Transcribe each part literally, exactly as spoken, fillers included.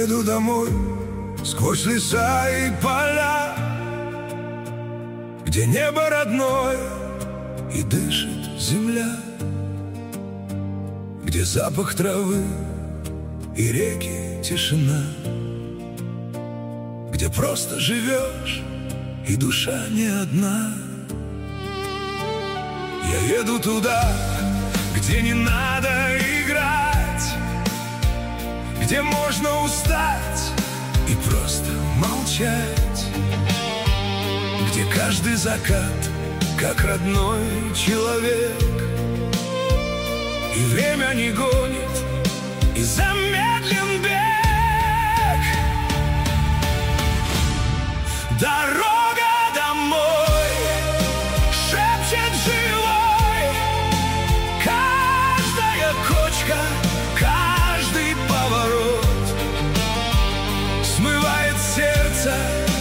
еду домой сквозь леса и поля, где небо родное и дышит земля, где запах травы и реки тишина, где просто живешь и душа не одна. Я еду туда, где не надо играть, где можно устать и просто молчать, где каждый закат как родной человек, и время не гонит, и замедлен бег. Дорога домой шепчет живой, каждая кочка, каждый поворот смывает сердце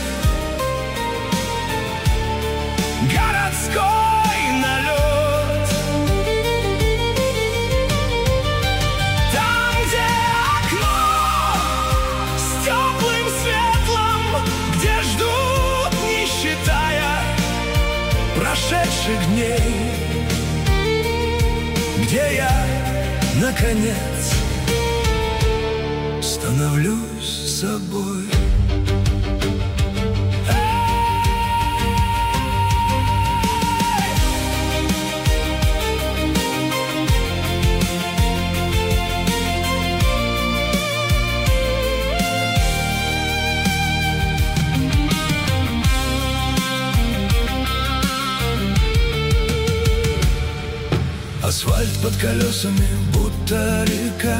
городской налет. Там, где окно с теплым светлым, где ждут, не считая прошедших дней, где я, наконец, становлюсь собой. Асфальт под колесами, будто река,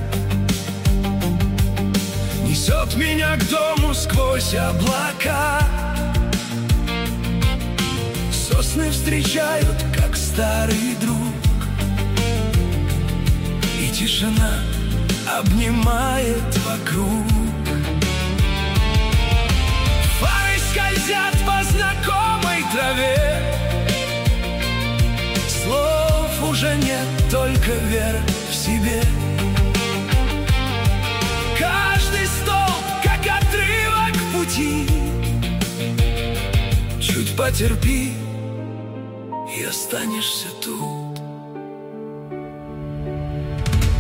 несет меня к дому сквозь облака. Сосны встречают, как старый друг, и тишина обнимает вокруг. Фары скользят по знакомой траве, слов уже нет, только вера в себе. Каждый столб, как отрывок пути, чуть потерпи, и останешься тут.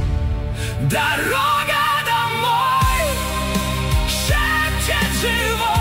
Дорога домой шепчет живой,